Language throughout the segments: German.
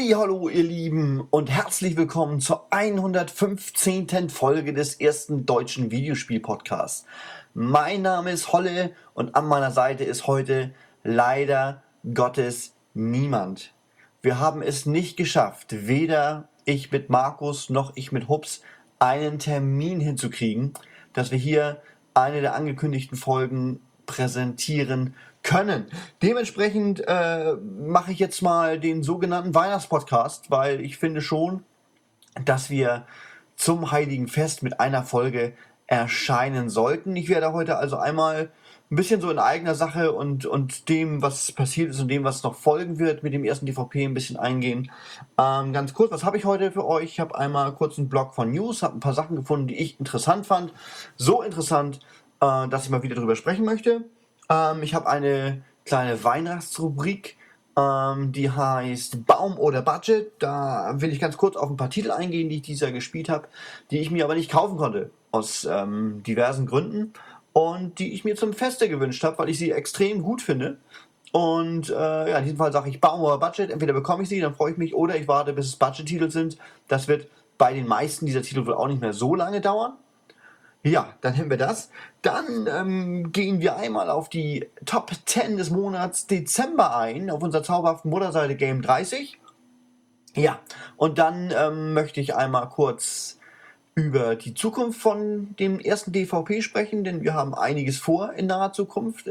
Hallo ihr Lieben und herzlich willkommen zur 115. Folge des ersten deutschen Videospiel-Podcasts. Mein Name ist Holle und an meiner Seite ist heute leider Gottes niemand. Wir haben es nicht geschafft, weder ich mit Markus noch ich mit Hups einen Termin hinzukriegen, dass wir hier eine der angekündigten Folgen präsentieren können. Dementsprechend mache ich jetzt mal den sogenannten Weihnachtspodcast, weil ich finde schon, dass wir zum Heiligen Fest mit einer Folge erscheinen sollten. Ich werde heute also einmal ein bisschen so in eigener Sache und dem, was passiert ist und dem, was noch folgen wird, mit dem ersten DVP ein bisschen eingehen. Ganz kurz, was habe ich heute für euch? Ich habe einmal kurz einen Blog von News, habe ein paar Sachen gefunden, die ich interessant fand. So interessant, dass ich mal wieder drüber sprechen möchte. Ich habe eine kleine Weihnachtsrubrik, die heißt Baum oder Budget. Da will ich ganz kurz auf ein paar Titel eingehen, die ich dieses Jahr gespielt habe, die ich mir aber nicht kaufen konnte, aus diversen Gründen. Und die ich mir zum Feste gewünscht habe, weil ich sie extrem gut finde. Und in diesem Fall sage ich Baum oder Budget. Entweder bekomme ich sie, dann freue ich mich, oder ich warte, bis es Budget-Titel sind. Das wird bei den meisten dieser Titel wohl auch nicht mehr so lange dauern. Ja, dann haben wir das. Dann gehen wir einmal auf die Top 10 des Monats Dezember ein, auf unserer zauberhaften Mutterseite Game 30. Ja, und dann möchte ich einmal kurz über die Zukunft von dem ersten DVP sprechen, denn wir haben einiges vor in naher Zukunft.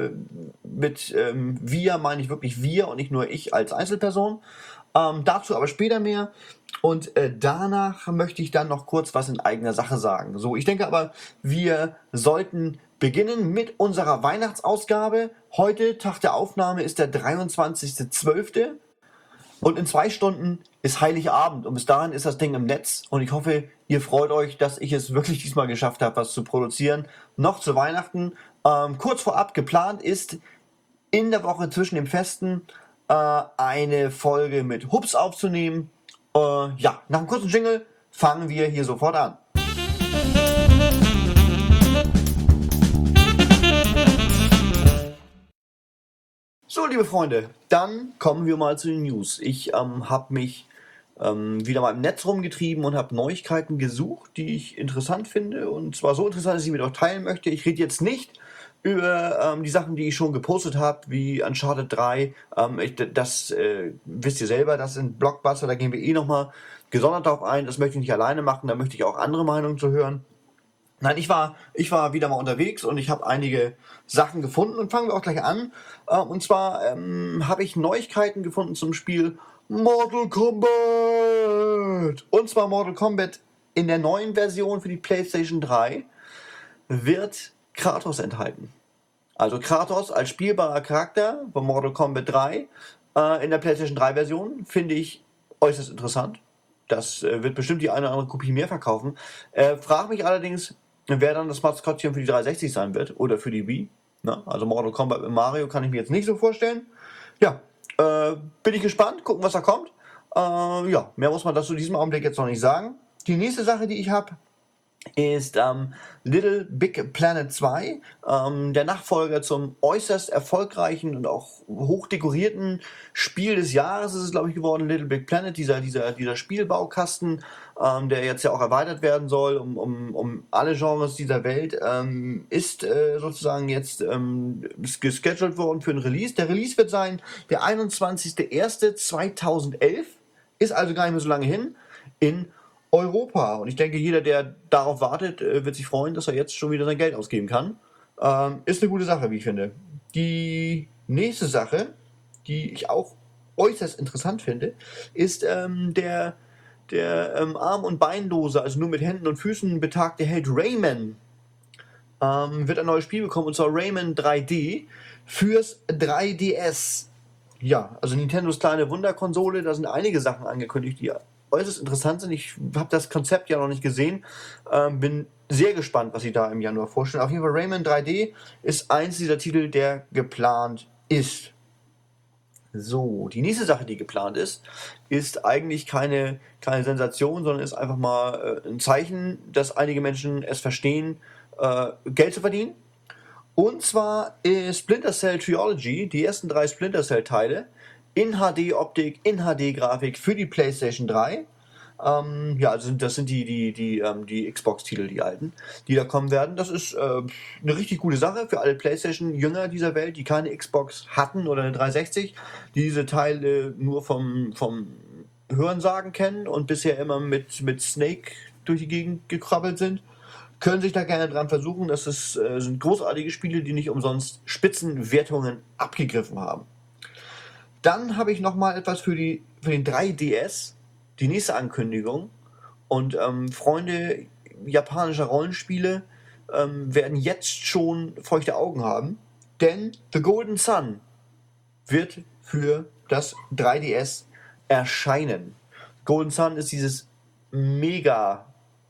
Mit wir meine ich wirklich wir und nicht nur ich als Einzelperson. Dazu aber später mehr. Und danach möchte ich dann noch kurz was in eigener Sache sagen. So, ich denke aber, wir sollten beginnen mit unserer Weihnachtsausgabe. Heute, Tag der Aufnahme, ist der 23.12. Und in 2 Stunden ist Heiligabend. Und bis dahin ist das Ding im Netz. Und ich hoffe, ihr freut euch, dass ich es wirklich diesmal geschafft habe, was zu produzieren. Noch zu Weihnachten. Kurz vorab geplant ist, in der Woche zwischen den Festen eine Folge mit Hups aufzunehmen. Nach einem kurzen Jingle fangen wir hier sofort an. So, liebe Freunde, dann kommen wir mal zu den News. Ich habe mich wieder mal im Netz rumgetrieben und habe Neuigkeiten gesucht, die ich interessant finde. Und zwar so interessant, dass ich mit euch teilen möchte. Ich rede jetzt nicht über die Sachen, die ich schon gepostet habe, wie Uncharted 3. Das wisst ihr selber, das sind Blockbuster, da gehen wir nochmal gesondert darauf ein. Das möchte ich nicht alleine machen, da möchte ich auch andere Meinungen zu hören. Nein, ich war wieder mal unterwegs und ich habe einige Sachen gefunden und fangen wir auch gleich an. Und zwar habe ich Neuigkeiten gefunden zum Spiel Mortal Kombat. Und zwar Mortal Kombat in der neuen Version für die PlayStation 3 wird Kratos enthalten. Also Kratos als spielbarer Charakter von Mortal Kombat 3 in der PlayStation 3 Version finde ich äußerst interessant. Das wird bestimmt die eine oder andere Kopie mehr verkaufen. Frag mich allerdings, wer dann das Maskottchen für die 360 sein wird oder für die Wii. Na, also Mortal Kombat mit Mario kann ich mir jetzt nicht so vorstellen. Ja, bin ich gespannt, gucken, was da kommt. Mehr muss man dazu in diesem Augenblick jetzt noch nicht sagen. Die nächste Sache, die ich habe, ist Little Big Planet 2, der Nachfolger zum äußerst erfolgreichen und auch hochdekorierten Spiel des Jahres ist es, glaube ich, geworden, Little Big Planet, dieser Spielbaukasten, der jetzt ja auch erweitert werden soll um alle Genres dieser Welt, ist sozusagen jetzt gescheduled worden für ein Release. Der Release wird sein der 21.01.2011, ist also gar nicht mehr so lange hin, in Europa. Und ich denke, jeder, der darauf wartet, wird sich freuen, dass er jetzt schon wieder sein Geld ausgeben kann. Ist eine gute Sache, wie ich finde. Die nächste Sache, die ich auch äußerst interessant finde, ist der arm- und beinlose, also nur mit Händen und Füßen betagte Held Rayman. Wird ein neues Spiel bekommen, und zwar Rayman 3D fürs 3DS. Ja, also Nintendos kleine Wunderkonsole, da sind einige Sachen angekündigt, die äußerst interessant sind. Ich habe das Konzept ja noch nicht gesehen. Bin sehr gespannt, was sie da im Januar vorstellen. Auf jeden Fall Rayman 3D ist eins dieser Titel, der geplant ist. So, die nächste Sache, die geplant ist eigentlich keine Sensation, sondern ist einfach mal ein Zeichen, dass einige Menschen es verstehen, Geld zu verdienen. Und zwar ist Splinter Cell Trilogy, die ersten 3 Splinter Cell Teile, in HD-Optik, in HD-Grafik für die PlayStation 3. Ja, also das sind die Xbox-Titel, die alten, die da kommen werden. Das ist eine richtig gute Sache für alle PlayStation-Jünger dieser Welt, die keine Xbox hatten oder eine 360, die diese Teile nur vom Hörensagen kennen und bisher immer mit Snake durch die Gegend gekrabbelt sind. Können sich da gerne dran versuchen. Sind großartige Spiele, die nicht umsonst Spitzenwertungen abgegriffen haben. Dann habe ich nochmal etwas für den 3DS, die nächste Ankündigung. Und Freunde japanischer Rollenspiele werden jetzt schon feuchte Augen haben, denn The Golden Sun wird für das 3DS erscheinen. Golden Sun ist dieses mega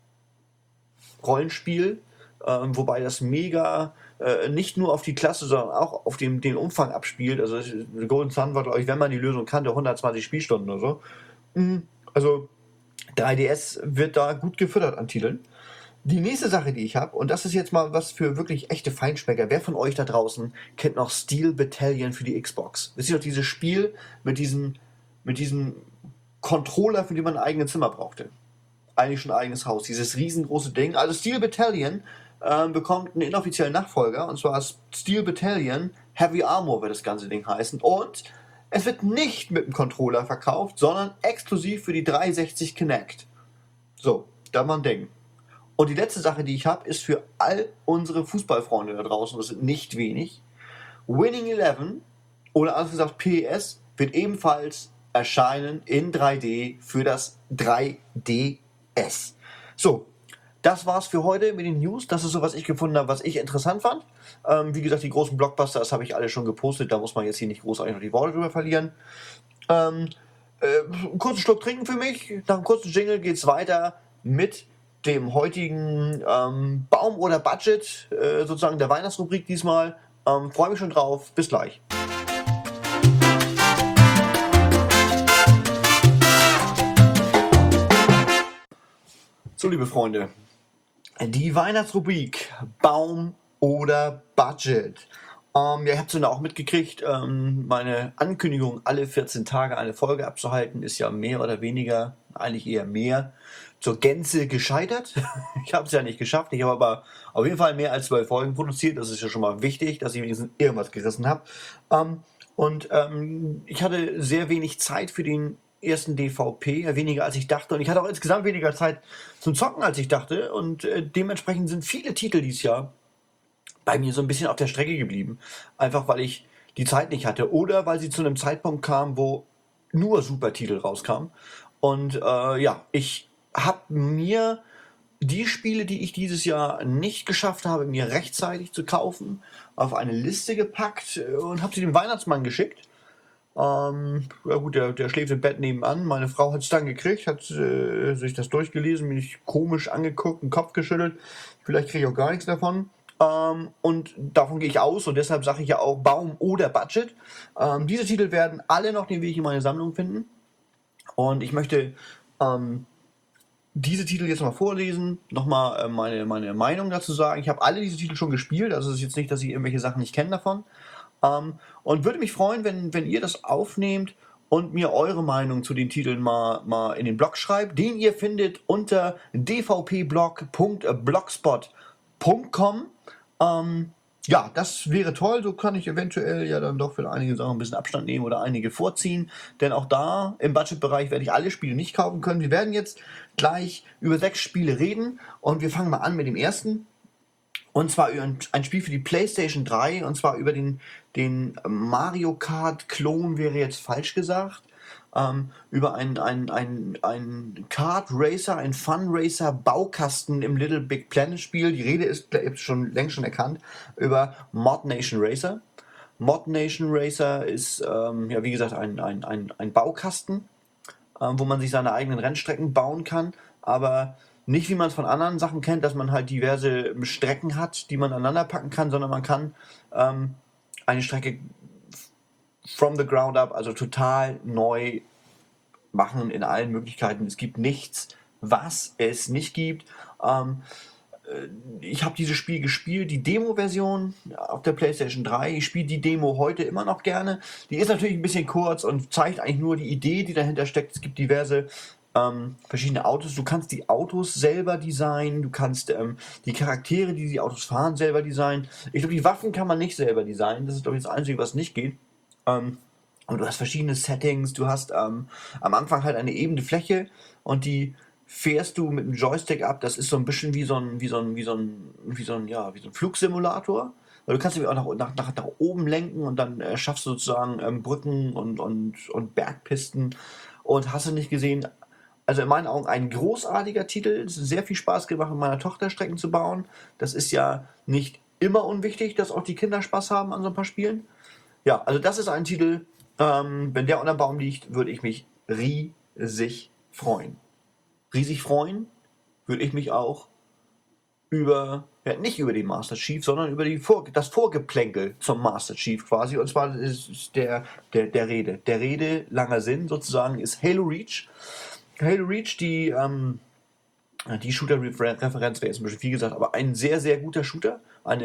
Rollenspiel, wobei das mega nicht nur auf die Klasse, sondern auch auf den Umfang abspielt. Also Golden Sun war, glaube ich, wenn man die Lösung kannte, 120 Spielstunden oder so. Also 3DS wird da gut gefüttert an Titeln. Die nächste Sache, die ich habe, und das ist jetzt mal was für wirklich echte Feinschmecker. Wer von euch da draußen kennt noch Steel Battalion für die Xbox? Wisst ihr noch dieses Spiel mit diesem Controller, für den man ein eigenes Zimmer brauchte? Eigentlich schon ein eigenes Haus. Dieses riesengroße Ding. Also Steel Battalion bekommt einen inoffiziellen Nachfolger, und zwar Steel Battalion Heavy Armor wird das ganze Ding heißen. Und es wird nicht mit dem Controller verkauft, sondern exklusiv für die 360 Kinect. So, da mal ein Ding. Und die letzte Sache, die ich habe, ist für all unsere Fußballfreunde da draußen, das sind nicht wenig. Winning Eleven, oder anders gesagt PES, wird ebenfalls erscheinen in 3D für das 3DS. So, das war's für heute mit den News. Das ist so, was ich gefunden habe, was ich interessant fand. Wie gesagt, die großen Blockbuster, das habe ich alle schon gepostet. Da muss man jetzt hier nicht großartig noch die Worte drüber verlieren. Einen kurzen Schluck trinken für mich. Nach einem kurzen Jingle geht's weiter mit dem heutigen Baum oder Budget, sozusagen der Weihnachtsrubrik diesmal. Freue mich schon drauf. Bis gleich. So, liebe Freunde, die Weihnachtsrubrik Baum oder Budget. Ja, ihr habt es ja auch mitgekriegt, meine Ankündigung, alle 14 Tage eine Folge abzuhalten, ist ja mehr oder weniger, eigentlich eher mehr, zur Gänze gescheitert. Ich habe es ja nicht geschafft, ich habe aber auf jeden Fall mehr als 12 Folgen produziert, das ist ja schon mal wichtig, dass ich wenigstens irgendwas gerissen habe. Ich hatte sehr wenig Zeit für den ersten DVP, weniger als ich dachte, und ich hatte auch insgesamt weniger Zeit zum Zocken, als ich dachte, und dementsprechend sind viele Titel dieses Jahr bei mir so ein bisschen auf der Strecke geblieben. Einfach weil ich die Zeit nicht hatte oder weil sie zu einem Zeitpunkt kam, wo nur Supertitel rauskamen. Und ja, ich habe mir die Spiele, die ich dieses Jahr nicht geschafft habe, mir rechtzeitig zu kaufen, auf eine Liste gepackt und habe sie dem Weihnachtsmann geschickt. Ja gut, der schläft im Bett nebenan. Meine Frau hat es dann gekriegt, hat sich das durchgelesen, mich komisch angeguckt, den Kopf geschüttelt. Vielleicht kriege ich auch gar nichts davon. Und davon gehe ich aus, und deshalb sage ich ja auch Baum oder Budget. Diese Titel werden alle noch den Weg in meine Sammlung finden. Und ich möchte diese Titel jetzt mal vorlesen, nochmal meine Meinung dazu sagen. Ich habe alle diese Titel schon gespielt, also es ist jetzt nicht, dass ich irgendwelche Sachen nicht kenne davon. Und würde mich freuen, wenn ihr das aufnehmt und mir eure Meinung zu den Titeln mal in den Blog schreibt, den ihr findet unter dvpblog.blogspot.com. Ja, das wäre toll. So kann ich eventuell ja dann doch für einige Sachen ein bisschen Abstand nehmen oder einige vorziehen. Denn auch da im Budgetbereich werde ich alle Spiele nicht kaufen können. Wir werden jetzt gleich über 6 Spiele reden und wir fangen mal an mit dem ersten. Und zwar über ein Spiel für die PlayStation 3, und zwar über den Mario Kart-Klon, wäre jetzt falsch gesagt. Über ein Kart Racer, ein Fun Racer Baukasten im Little Big Planet Spiel. Die Rede ist schon längst schon erkannt über Mod Nation Racer. Mod Nation Racer ist ja, wie gesagt, ein Baukasten, wo man sich seine eigenen Rennstrecken bauen kann, aber nicht, wie man es von anderen Sachen kennt, dass man halt diverse Strecken hat, die man aneinander packen kann, sondern man kann eine Strecke from the ground up, also total neu machen in allen Möglichkeiten. Es gibt nichts, was es nicht gibt. ich habe dieses Spiel gespielt, die Demo-Version auf der PlayStation 3. Ich spiele die Demo heute immer noch gerne. Die ist natürlich ein bisschen kurz und zeigt eigentlich nur die Idee, die dahinter steckt. Es gibt diverse verschiedene Autos. Du kannst die Autos selber designen, du kannst die Charaktere, die die Autos fahren, selber designen. Ich glaube, die Waffen kann man nicht selber designen. Das ist, glaube ich, das Einzige, was nicht geht. Und du hast verschiedene Settings. Du hast am Anfang halt eine ebene Fläche und die fährst du mit dem Joystick ab. Das ist so ein bisschen wie so ein Flugsimulator. Weil du kannst nämlich auch nach oben lenken und dann schaffst du sozusagen Brücken und Bergpisten und hast du nicht gesehen. Also in meinen Augen ein großartiger Titel. Es hat sehr viel Spaß gemacht, mit meiner Tochter Strecken zu bauen. Das ist ja nicht immer unwichtig, dass auch die Kinder Spaß haben an so ein paar Spielen. Ja, also das ist ein Titel, wenn der unter Baum liegt, würde ich mich riesig freuen. Riesig freuen würde ich mich auch nicht über den Master Chief, sondern über das Vorgeplänkel zum Master Chief quasi. Und zwar ist der Rede. Der Rede, langer Sinn sozusagen, ist Halo Reach. Halo Reach, die Shooter-Referenz wäre jetzt ein bisschen viel gesagt, aber ein sehr, sehr guter Shooter.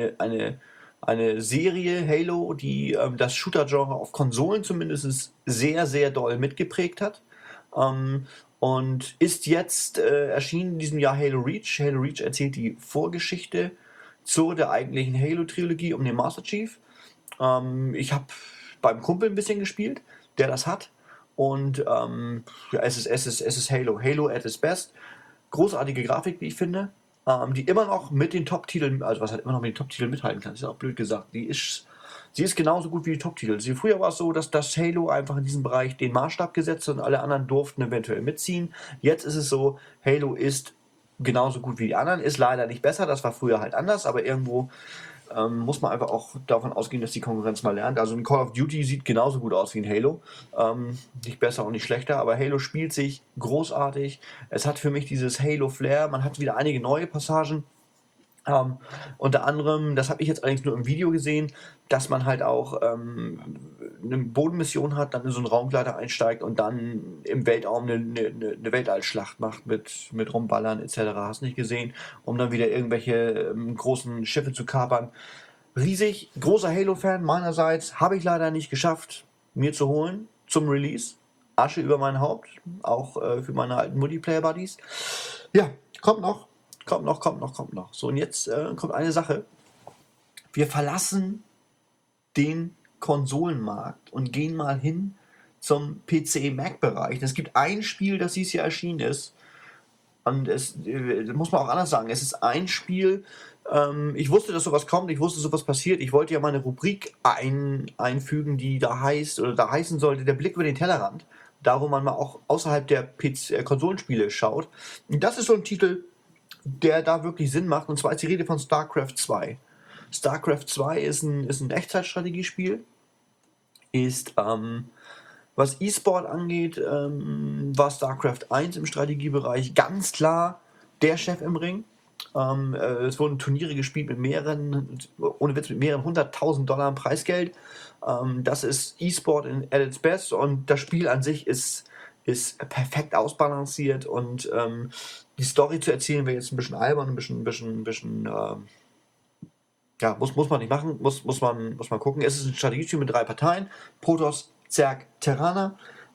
Eine Serie Halo, die das Shooter-Genre auf Konsolen zumindest sehr, sehr doll mitgeprägt hat. Und ist jetzt erschienen in diesem Jahr Halo Reach. Halo Reach erzählt die Vorgeschichte zu der eigentlichen Halo-Trilogie um den Master Chief. Ich habe beim Kumpel ein bisschen gespielt, der das hat. Und ja, es ist Halo. Halo at its best. Großartige Grafik, wie ich finde. Die immer noch mit den Top-Titeln, also was halt immer noch mit den Top-Titeln mithalten kann, ist ja auch blöd gesagt. Sie ist genauso gut wie die Top-Titel. Früher war es so, dass das Halo einfach in diesem Bereich den Maßstab gesetzt hat und alle anderen durften eventuell mitziehen. Jetzt ist es so, Halo ist genauso gut wie die anderen, ist leider nicht besser, das war früher halt anders, aber irgendwo muss man einfach auch davon ausgehen, dass die Konkurrenz mal lernt. Also ein Call of Duty sieht genauso gut aus wie ein Halo. Nicht besser und nicht schlechter, aber Halo spielt sich großartig. Es hat für mich dieses Halo-Flair. Man hat wieder einige neue Passagen. Unter anderem, das habe ich jetzt allerdings nur im Video gesehen, dass man halt auch eine Bodenmission hat, dann in so einen Raumgleiter einsteigt und dann im Weltraum eine Weltallschlacht macht mit Rumballern etc. Hast nicht gesehen, um dann wieder irgendwelche großen Schiffe zu kapern. Riesig, großer Halo-Fan meinerseits, habe ich leider nicht geschafft, mir zu holen zum Release. Asche über mein Haupt, auch für meine alten Multiplayer-Buddies. Ja, kommt noch. Kommt noch. So, und jetzt kommt eine Sache. Wir verlassen den Konsolenmarkt und gehen mal hin zum PC-Mac-Bereich. Es gibt ein Spiel, das dieses Jahr erschienen ist. Und das muss man auch anders sagen. Es ist ein Spiel, ich wusste, dass sowas kommt, ich wusste, sowas passiert. Ich wollte ja mal eine Rubrik einfügen, die da heißt oder da heißen sollte, der Blick über den Tellerrand. Da, wo man mal auch außerhalb der Konsolenspiele schaut. Und das ist so ein Titel, der da wirklich Sinn macht. Und zwar ist die Rede von StarCraft 2. StarCraft 2 ist ein Echtzeitstrategiespiel. Ist, was E-Sport angeht, war StarCraft 1 im Strategiebereich ganz klar der Chef im Ring. Es wurden Turniere gespielt mit ohne Witz, mit mehreren 100.000 Dollar Preisgeld. Das ist E-Sport at its best und das Spiel an sich ist perfekt ausbalanciert und die Story zu erzählen wäre jetzt ein bisschen albern, ein bisschen ja, muss man nicht machen, muss man gucken. Es ist ein Strategiespiel mit 3 Parteien, Protoss, Zerg, Terraner.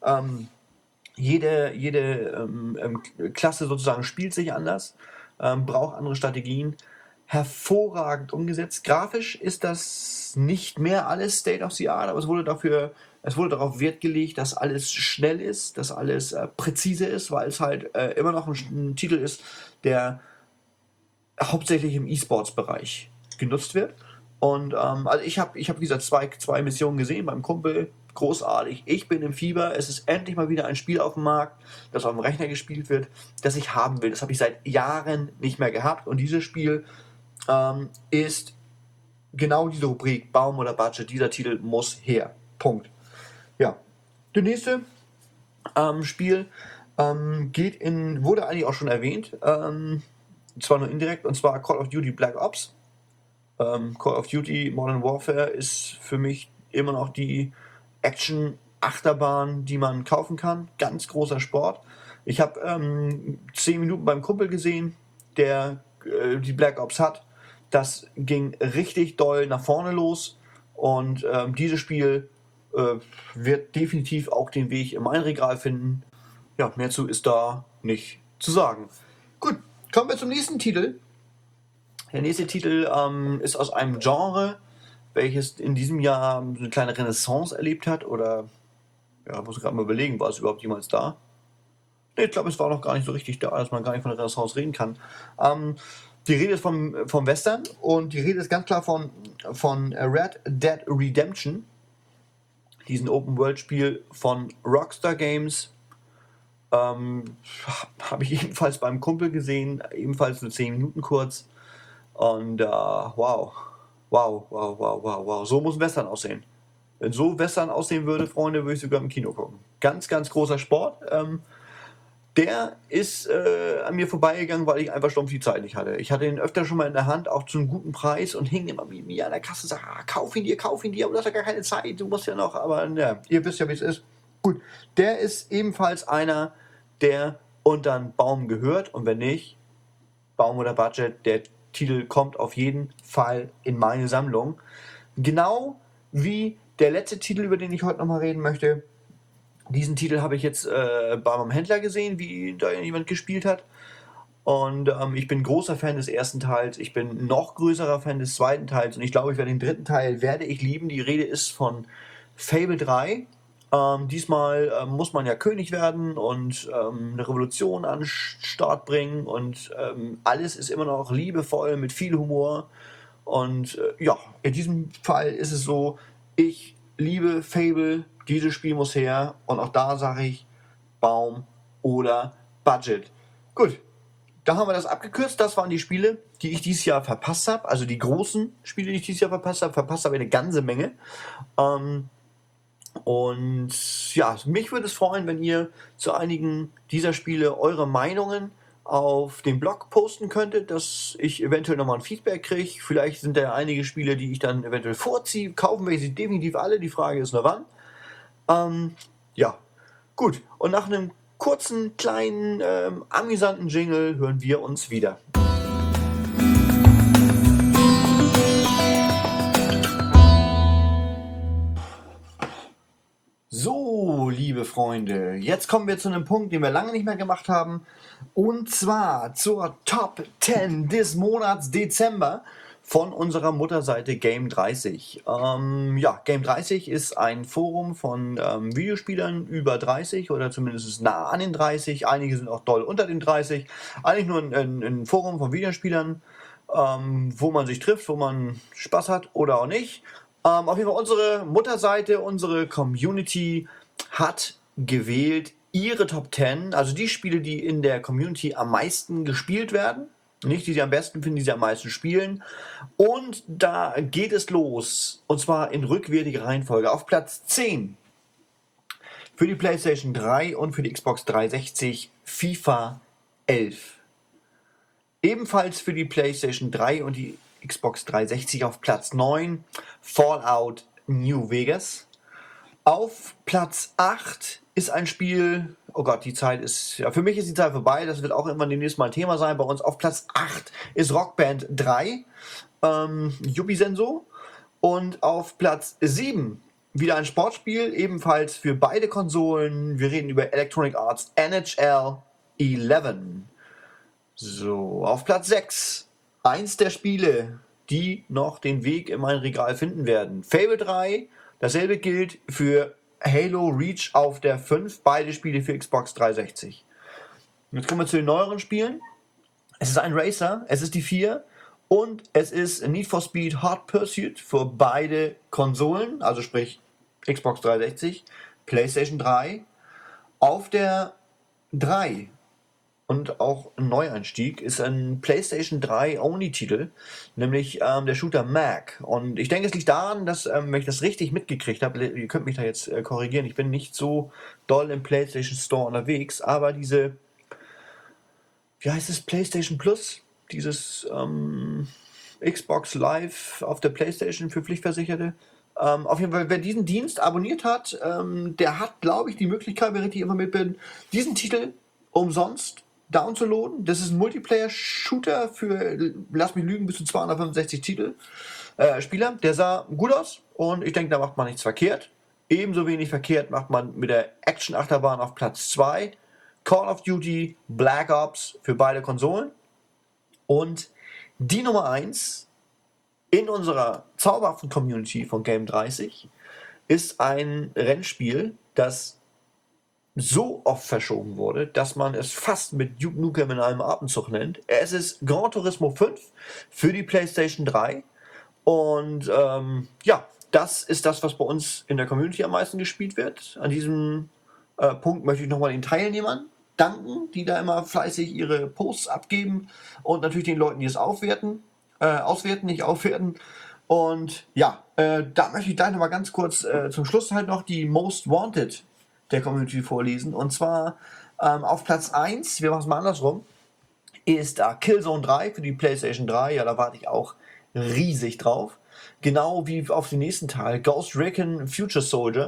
Jede Klasse sozusagen spielt sich anders, braucht andere Strategien. Hervorragend umgesetzt. Grafisch ist das nicht mehr alles State of the Art, aber es wurde darauf Wert gelegt, dass alles schnell ist, dass alles präzise ist, weil es halt immer noch ein Titel ist, der hauptsächlich im E-Sports-Bereich genutzt wird. Und also ich hab wie gesagt zwei Missionen gesehen beim Kumpel. Großartig. Ich bin im Fieber. Es ist endlich mal wieder ein Spiel auf dem Markt, das auf dem Rechner gespielt wird, das ich haben will. Das habe ich seit Jahren nicht mehr gehabt. Und dieses Spiel ist genau diese Rubrik Baum oder Budget. Dieser Titel muss her. Punkt. Ja. Der nächste Spiel wurde eigentlich auch schon erwähnt. Zwar nur indirekt, und zwar Call of Duty Black Ops. Call of Duty Modern Warfare ist für mich immer noch die Action-Achterbahn, die man kaufen kann. Ganz großer Sport. Ich habe 10 Minuten beim Kumpel gesehen, der die Black Ops hat, das ging richtig doll nach vorne los und dieses Spiel wird definitiv auch den Weg in mein Regal finden. Ja, mehr zu ist da nicht zu sagen. Gut, kommen wir zum nächsten Titel. Der nächste Titel ist aus einem Genre, welches in diesem Jahr eine kleine Renaissance erlebt hat. Oder, ja, muss ich gerade mal überlegen, war es überhaupt jemals da? Nee, ich glaube, es war noch gar nicht so richtig da, dass man gar nicht von der Renaissance reden kann. Die Rede ist vom Western und die Rede ist ganz klar von Red Dead Redemption. Diesen Open-World-Spiel von Rockstar Games. Habe ich ebenfalls beim Kumpel gesehen, ebenfalls nur 10 Minuten kurz. Und wow. So muss ein Western aussehen. Wenn so Western aussehen würde, Freunde, würde ich sogar im Kino gucken. Ganz, ganz großer Sport. Der ist an mir vorbeigegangen, weil ich einfach stumpf die Zeit nicht hatte. Ich hatte ihn öfter schon mal in der Hand, auch zu einem guten Preis und hing immer mit mir an der Kasse und sagte, kauf ihn dir, aber du hast ja gar keine Zeit, du musst ja noch, aber ja, ihr wisst ja, wie es ist. Gut, der ist ebenfalls einer, der unter einen Baum gehört und wenn nicht, Baum oder Budget, der Titel kommt auf jeden Fall in meine Sammlung. Genau wie der letzte Titel, über den ich heute nochmal reden möchte. Diesen Titel habe ich jetzt bei meinem Händler gesehen, wie da jemand gespielt hat. Und ich bin großer Fan des ersten Teils. Ich bin noch größerer Fan des zweiten Teils. Und ich glaube, den dritten Teil werde ich lieben. Die Rede ist von Fable 3. Diesmal muss man ja König werden und eine Revolution an den Start bringen. Und alles ist immer noch liebevoll mit viel Humor. Und ja, in diesem Fall ist es so, ich liebe Fable, dieses Spiel muss her und auch da sage ich Baum oder Budget. Gut, da haben wir das abgekürzt, das waren die Spiele, die ich dieses Jahr verpasst habe, also die großen Spiele, die ich dieses Jahr verpasst habe eine ganze Menge. Und ja, mich würde es freuen, wenn ihr zu einigen dieser Spiele eure Meinungen auf dem Blog posten könntet, dass ich eventuell nochmal ein Feedback kriege. Vielleicht sind da ja einige Spiele, die ich dann eventuell vorziehe. Kaufen wir sie definitiv alle. Die Frage ist nur wann. Ja, gut. Und nach einem kurzen, kleinen, amüsanten Jingle hören wir uns wieder. So, liebe Freunde, jetzt kommen wir zu einem Punkt, den wir lange nicht mehr gemacht haben. Und zwar zur Top 10 des Monats Dezember von unserer Mutterseite Game30. Ja, Game30 ist ein Forum von Videospielern über 30 oder zumindest nah an den 30. Einige sind auch doll unter den 30. Eigentlich nur ein Forum von Videospielern, wo man sich trifft, wo man Spaß hat oder auch nicht. Auf jeden Fall unsere Mutterseite, unsere Community hat gewählt ihre Top 10, also die Spiele, die in der Community am meisten gespielt werden. Nicht die sie am besten finden, die sie am meisten spielen. Und da geht es los. Und zwar in rückwärtiger Reihenfolge. Auf Platz 10 für die PlayStation 3 und für die Xbox 360 FIFA 11. Ebenfalls für die PlayStation 3 und die Xbox 360 auf Platz 9 Fallout New Vegas. Auf Platz 8 ist ein Spiel, oh Gott, die Zeit ist, ja, für mich ist die Zeit vorbei, das wird auch irgendwann demnächst mal ein Thema sein bei uns. Auf Platz 8 ist Rock Band 3, Yuppie Senso. Und auf Platz 7 wieder ein Sportspiel, ebenfalls für beide Konsolen. Wir reden über Electronic Arts NHL 11. So, auf Platz 6, eins der Spiele, die noch den Weg in mein Regal finden werden. Fable 3, dasselbe gilt für Halo Reach auf der 5, beide Spiele für Xbox 360. Jetzt kommen wir zu den neueren Spielen. Es ist ein Racer, es ist die 4 und es ist Need for Speed Hot Pursuit für beide Konsolen, also sprich Xbox 360, PlayStation 3. Auf der 3 und auch ein Neueinstieg ist ein PlayStation 3 Only-Titel, nämlich der Shooter Mag. Und ich denke, es liegt daran, dass, wenn ich das richtig mitgekriegt habe, ihr könnt mich da jetzt korrigieren, ich bin nicht so doll im PlayStation Store unterwegs, aber diese, wie heißt es, PlayStation Plus, dieses Xbox Live auf der PlayStation für Pflichtversicherte. Auf jeden Fall, wer diesen Dienst abonniert hat, der hat, glaube ich, die Möglichkeit, wenn ich richtig informiert bin, diesen Titel umsonst downzuladen. Das ist ein Multiplayer-Shooter für, lass mich lügen, bis zu 265 Spieler. Der sah gut aus und ich denke, da macht man nichts verkehrt. Ebenso wenig verkehrt macht man mit der Action-Achterbahn auf Platz 2 Call of Duty Black Ops für beide Konsolen. Und die Nummer 1 in unserer zauberhaften Community von Game 30 ist ein Rennspiel, das so oft verschoben wurde, dass man es fast mit Duke Nukem in einem Atemzug nennt. Es ist Gran Turismo 5 für die PlayStation 3. Und ja, das ist das, was bei uns in der Community am meisten gespielt wird. An diesem Punkt möchte ich nochmal den Teilnehmern danken, die da immer fleißig ihre Posts abgeben und natürlich den Leuten, die es auswerten, nicht aufwerten. Und ja, da möchte ich gleich nochmal ganz kurz zum Schluss halt noch die Most Wanted der Community vorlesen. Und zwar auf Platz 1, wir machen es mal andersrum, ist Killzone 3 für die PlayStation 3. Ja, da warte ich auch riesig drauf. Genau wie auf den nächsten Teil, Ghost Recon Future Soldier.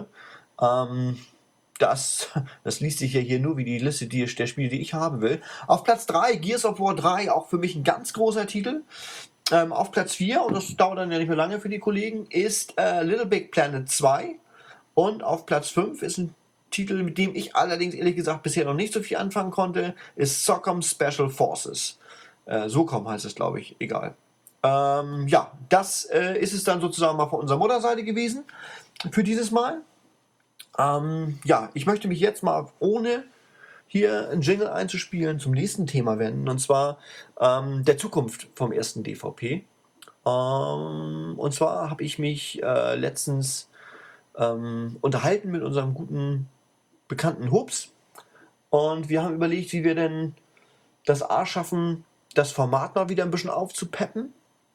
Das liest sich ja hier nur wie die Liste der Spiele, die ich haben will. Auf Platz 3, Gears of War 3, auch für mich ein ganz großer Titel. Auf Platz 4, und das dauert dann ja nicht mehr lange für die Kollegen, ist Little Big Planet 2. Und auf Platz 5 ist ein Titel, mit dem ich allerdings ehrlich gesagt bisher noch nicht so viel anfangen konnte, ist SOCOM Special Forces. SOCOM heißt es, glaube ich, egal. Ja, das ist es dann sozusagen mal von unserer Mutterseite gewesen für dieses Mal. Ja, ich möchte mich jetzt mal, ohne hier einen Jingle einzuspielen, zum nächsten Thema wenden, und zwar der Zukunft vom ersten DVP. Und zwar habe ich mich letztens unterhalten mit unserem guten Bekannten Hubs, und wir haben überlegt, wie wir denn das A schaffen, das Format mal wieder ein bisschen aufzupeppen.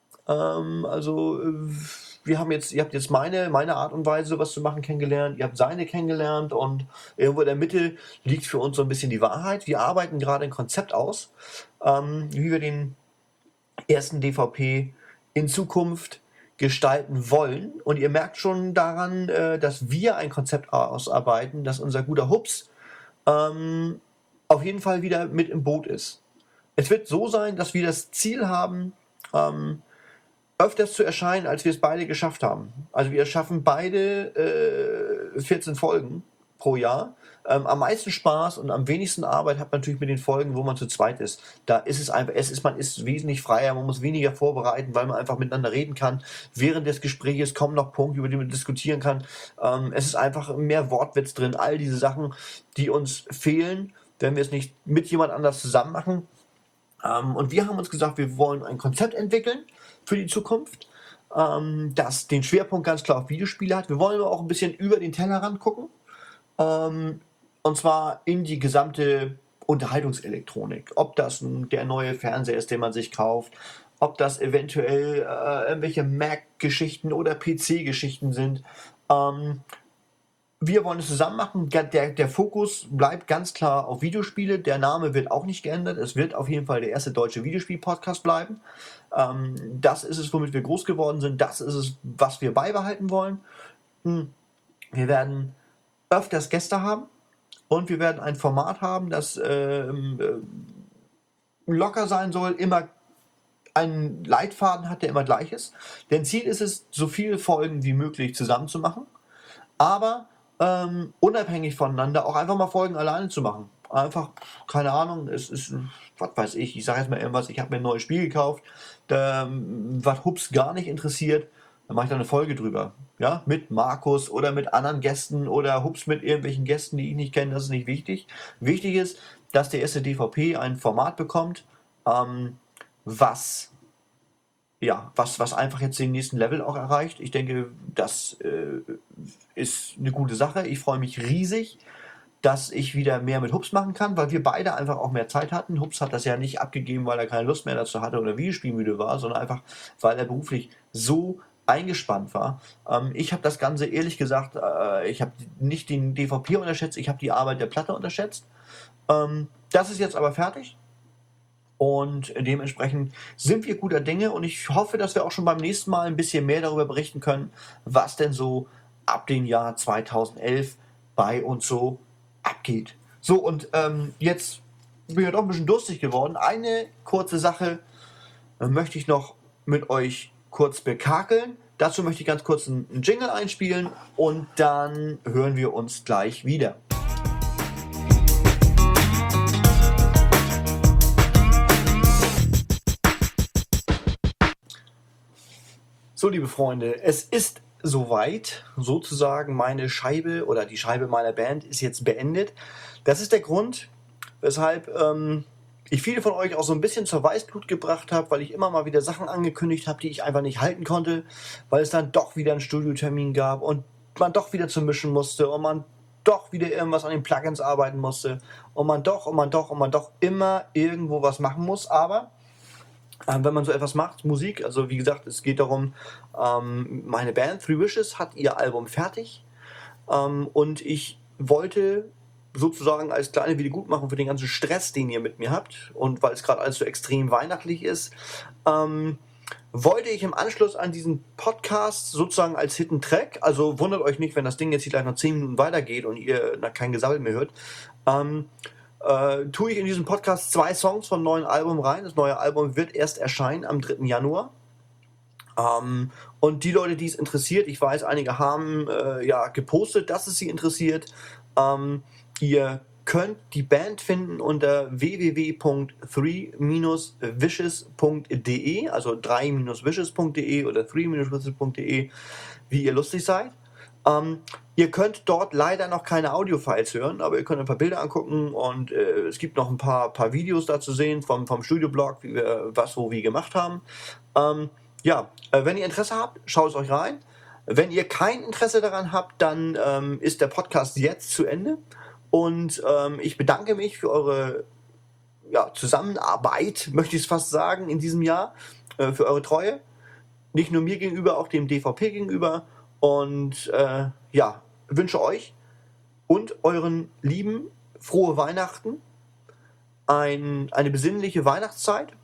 Ihr habt jetzt meine Art und Weise, sowas zu machen, kennengelernt. Ihr habt seine kennengelernt, und irgendwo in der Mitte liegt für uns so ein bisschen die Wahrheit. Wir arbeiten gerade ein Konzept aus, wie wir den ersten DVP in Zukunft gestalten wollen. Und ihr merkt schon daran, dass wir ein Konzept ausarbeiten, dass unser guter Hubs auf jeden Fall wieder mit im Boot ist. Es wird so sein, dass wir das Ziel haben, öfters zu erscheinen, als wir es beide geschafft haben. Also wir schaffen beide 14 Folgen pro Jahr. Am meisten Spaß und am wenigsten Arbeit hat man natürlich mit den Folgen, wo man zu zweit ist. Da ist es einfach, man ist wesentlich freier, man muss weniger vorbereiten, weil man einfach miteinander reden kann. Während des Gesprächs kommen noch Punkte, über die man diskutieren kann. Es ist einfach mehr Wortwitz drin, all diese Sachen, die uns fehlen, wenn wir es nicht mit jemand anders zusammen machen. Und wir haben uns gesagt, wir wollen ein Konzept entwickeln für die Zukunft, das den Schwerpunkt ganz klar auf Videospiele hat. Wir wollen aber auch ein bisschen über den Tellerrand gucken, und zwar in die gesamte Unterhaltungselektronik. Ob das der neue Fernseher ist, den man sich kauft, ob das eventuell irgendwelche Mac-Geschichten oder PC-Geschichten sind. Wir wollen es zusammen machen. Der Fokus bleibt ganz klar auf Videospiele. Der Name wird auch nicht geändert. Es wird auf jeden Fall der erste deutsche Videospiel-Podcast bleiben. Das ist es, womit wir groß geworden sind. Das ist es, was wir beibehalten wollen. Wir werden öfters Gäste haben, und wir werden ein Format haben, das locker sein soll, immer einen Leitfaden hat, der immer gleich ist. Denn Ziel ist es, so viele Folgen wie möglich zusammen zu machen, aber unabhängig voneinander auch einfach mal Folgen alleine zu machen. Einfach, keine Ahnung, es ist, was weiß ich sage jetzt mal irgendwas, ich habe mir ein neues Spiel gekauft, was Hubs gar nicht interessiert, dann mache ich da eine Folge drüber. Ja, mit Markus oder mit anderen Gästen oder Hubs mit irgendwelchen Gästen, die ich nicht kenne, das ist nicht wichtig. Wichtig ist, dass der erste DVP ein Format bekommt, was einfach jetzt den nächsten Level auch erreicht. Ich denke, das ist eine gute Sache. Ich freue mich riesig, dass ich wieder mehr mit Hubs machen kann, weil wir beide einfach auch mehr Zeit hatten. Hubs hat das ja nicht abgegeben, weil er keine Lust mehr dazu hatte oder Videospielmüde war, sondern einfach, weil er beruflich so eingespannt war. Ich habe das Ganze ehrlich gesagt, ich habe nicht den DVP unterschätzt, ich habe die Arbeit der Platte unterschätzt. Das ist jetzt aber fertig. Und dementsprechend sind wir guter Dinge, und ich hoffe, dass wir auch schon beim nächsten Mal ein bisschen mehr darüber berichten können, was denn so ab dem Jahr 2011 bei uns so abgeht. So, und jetzt bin ja doch ein bisschen durstig geworden. Eine kurze Sache möchte ich noch mit euch kurz bekakeln. Dazu möchte ich ganz kurz einen Jingle einspielen und dann hören wir uns gleich wieder. So, liebe Freunde, es ist soweit, sozusagen meine Scheibe oder die Scheibe meiner Band ist jetzt beendet. Das ist der Grund, weshalb ich viele von euch auch so ein bisschen zur Weißglut gebracht habe, weil ich immer mal wieder Sachen angekündigt habe, die ich einfach nicht halten konnte, weil es dann doch wieder einen Studiotermin gab und man doch wieder zu mischen musste und man doch wieder irgendwas an den Plugins arbeiten musste und man doch immer irgendwo was machen muss, aber wenn man so etwas macht, Musik, also wie gesagt, es geht darum, meine Band Three Wishes hat ihr Album fertig und ich wollte sozusagen als kleine Wiedergutmachung für den ganzen Stress, den ihr mit mir habt und weil es gerade alles so extrem weihnachtlich ist, wollte ich im Anschluss an diesen Podcast sozusagen als Hidden Track, also wundert euch nicht, wenn das Ding jetzt hier gleich noch 10 Minuten weitergeht und ihr kein Gesabbel mehr hört, tue ich in diesem Podcast 2 Songs vom neuen Album rein. Das neue Album wird erst erscheinen am 3. Januar. Und die Leute, die es interessiert, ich weiß, einige haben gepostet, dass es sie interessiert. Ihr könnt die Band finden unter www.3-wishes.de, also 3-wishes.de oder 3-wishes.de, wie ihr lustig seid. Ihr könnt dort leider noch keine Audiofiles hören, aber ihr könnt ein paar Bilder angucken und es gibt noch ein paar Videos da zu sehen vom Studioblog, wie wir was wo wie gemacht haben. Wenn ihr Interesse habt, schaut es euch rein. Wenn ihr kein Interesse daran habt, dann ist der Podcast jetzt zu Ende und ich bedanke mich für eure Zusammenarbeit, möchte ich es fast sagen, in diesem Jahr, für eure Treue. Nicht nur mir gegenüber, auch dem DVP gegenüber. Und wünsche euch und euren Lieben frohe Weihnachten, eine besinnliche Weihnachtszeit,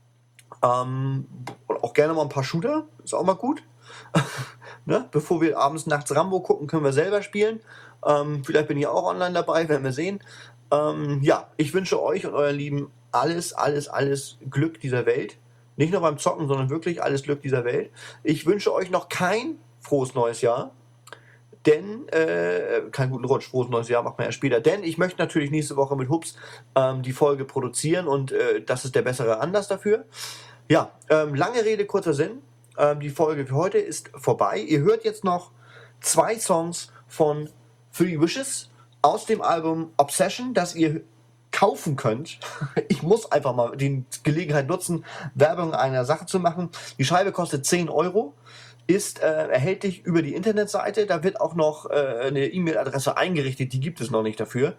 und auch gerne mal ein paar Shooter, ist auch mal gut. Ne? Bevor wir abends nachts Rambo gucken, können wir selber spielen. Vielleicht bin ich auch online dabei, werden wir sehen. Ich wünsche euch und euren Lieben alles Glück dieser Welt. Nicht nur beim Zocken, sondern wirklich alles Glück dieser Welt. Ich wünsche euch noch kein frohes neues Jahr, denn, keinen guten Rutsch, frohes neues Jahr macht man ja später, denn ich möchte natürlich nächste Woche mit Hups die Folge produzieren und das ist der bessere Anlass dafür. Lange Rede, kurzer Sinn, die Folge für heute ist vorbei. Ihr hört jetzt noch 2 Songs von Three Wishes aus dem Album Obsession, das ihr kaufen könnt. Ich muss einfach mal die Gelegenheit nutzen, Werbung einer Sache zu machen. Die Scheibe kostet 10 €. Ist erhältlich über die Internetseite. Da wird auch noch eine E-Mail-Adresse eingerichtet, die gibt es noch nicht dafür.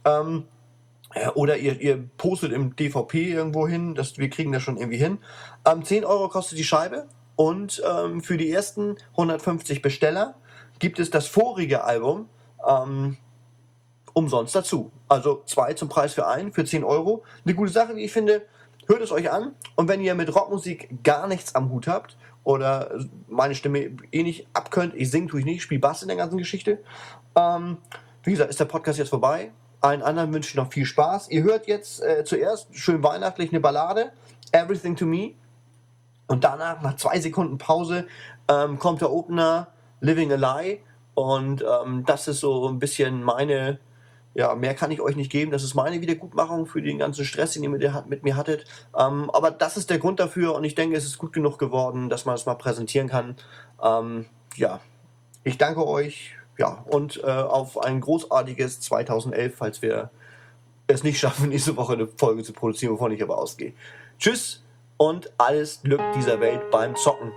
Oder ihr postet im DVP irgendwo hin, wir kriegen das schon irgendwie hin. 10 € kostet die Scheibe und für die ersten 150 Besteller gibt es das vorige Album umsonst dazu. Also 2 zum Preis für einen, für 10 €. Eine gute Sache, wie ich finde. Hört es euch an und wenn ihr mit Rockmusik gar nichts am Hut habt oder meine Stimme nicht abkönnt, ich singe, tue ich nicht, ich spiele Bass in der ganzen Geschichte. Wie gesagt, ist der Podcast jetzt vorbei. Allen anderen wünsche ich noch viel Spaß. Ihr hört jetzt zuerst schön weihnachtlich eine Ballade, Everything to Me. Und danach, nach 2 Sekunden Pause, kommt der Opener Living a Lie. Und das ist so ein bisschen meine... mehr kann ich euch nicht geben. Das ist meine Wiedergutmachung für den ganzen Stress, den ihr mit mir hattet. Aber das ist der Grund dafür und ich denke, es ist gut genug geworden, dass man es mal präsentieren kann. Ich danke euch und auf ein großartiges 2011, falls wir es nicht schaffen, nächste Woche eine Folge zu produzieren, wovon ich aber ausgehe. Tschüss und alles Glück dieser Welt beim Zocken.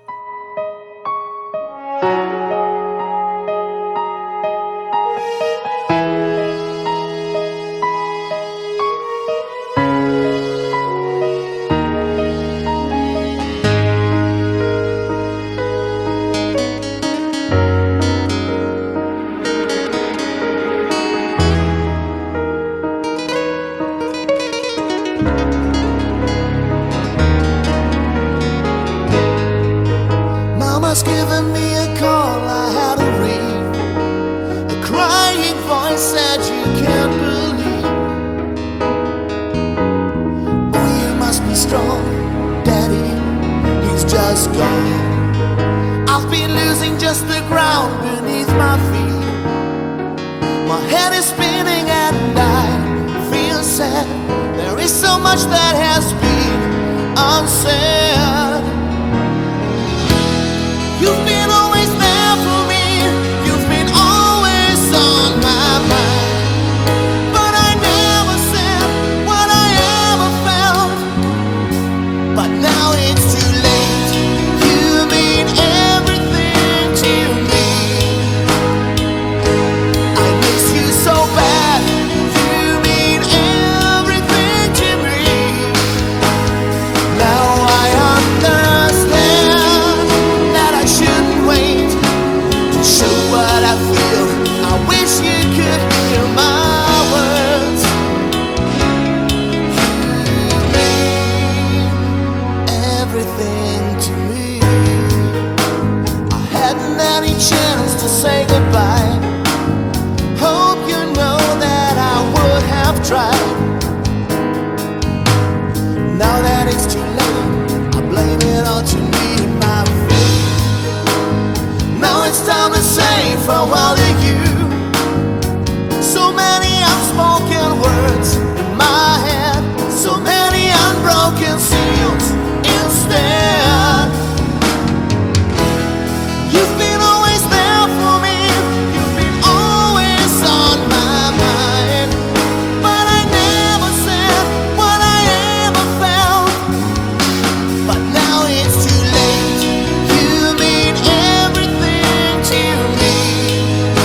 Mama's given me a call, I had to read. A crying voice said you can't believe strong. Daddy, he's just gone. I've been losing just the ground beneath my feet. My head is spinning and I feel sad. There is so much that has been unsaid. You've been always there for me. You've been always on my mind. But I never said what I ever felt. But now it's too late. You mean everything to me. I miss you so bad. You mean everything to me. Now I understand that I shouldn't wait to show what I feel. I wish you could hear my words. You mean everything to me. I hadn't any chance to say goodbye. Hope you know that I would have tried. Now that it's too late, I blame it all to me, my friend. Now it's time to say farewell to you. So many unspoken words in my head, so many unbroken seals instead. You've been always there for me. You've been always on my mind. But I never said what I ever felt. But now it's too late. You mean everything to me.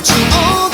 you all